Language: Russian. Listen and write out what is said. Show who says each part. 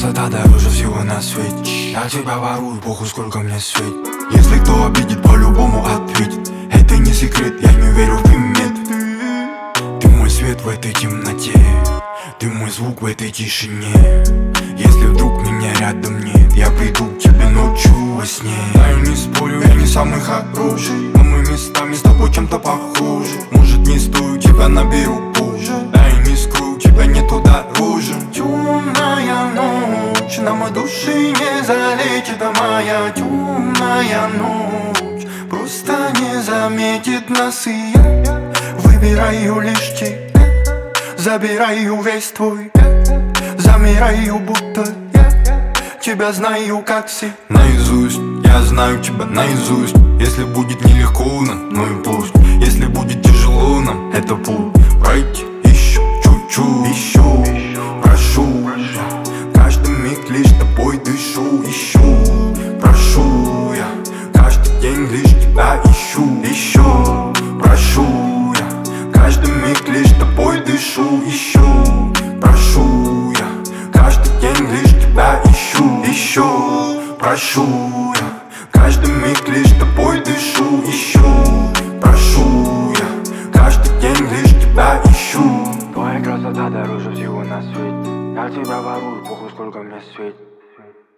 Speaker 1: красота дороже всего на свете. Я тебя ворую, похуй сколько мне светит. Если кто обидит, по-любому ответит. Это не секрет, я не верю в примет. Ты мой свет в этой темноте, ты мой звук в этой тишине. Если вдруг меня рядом нет, я приду к тебе ночью во сне. Да, я не спорю, я не самый хороший, но мы местами с тобой чем-то похожи. Может, не стою, тебя наберу позже. Да, я не скрою, тебя нету дороже. Темная ночь, на моей душе не залечит, а моя темная ночь просто не заметит нас, и я выбираю лишь тебя, забираю весь твой, замираю, будто я тебя знаю как все наизусть. Я знаю тебя наизусть. Если будет нелегко нам, ну и пусть. Если будет тяжело нам, это путь пройти еще чуть-чуть. Еще прошу, каждый миг лишь тобой дышу. Еще прошу я, каждый день лишь тебя ищу. Еще прошу я, каждый миг лишь тобой дышу. Еще прошу я, каждый день лишь тебя ищу. Еще прошу я, каждый миг лишь тобой дышу. Еще прошу я, каждый день лишь тебя ищу. Твоя красота дороже всего на свете. Я тебя ворую, похуй сколько мне светит.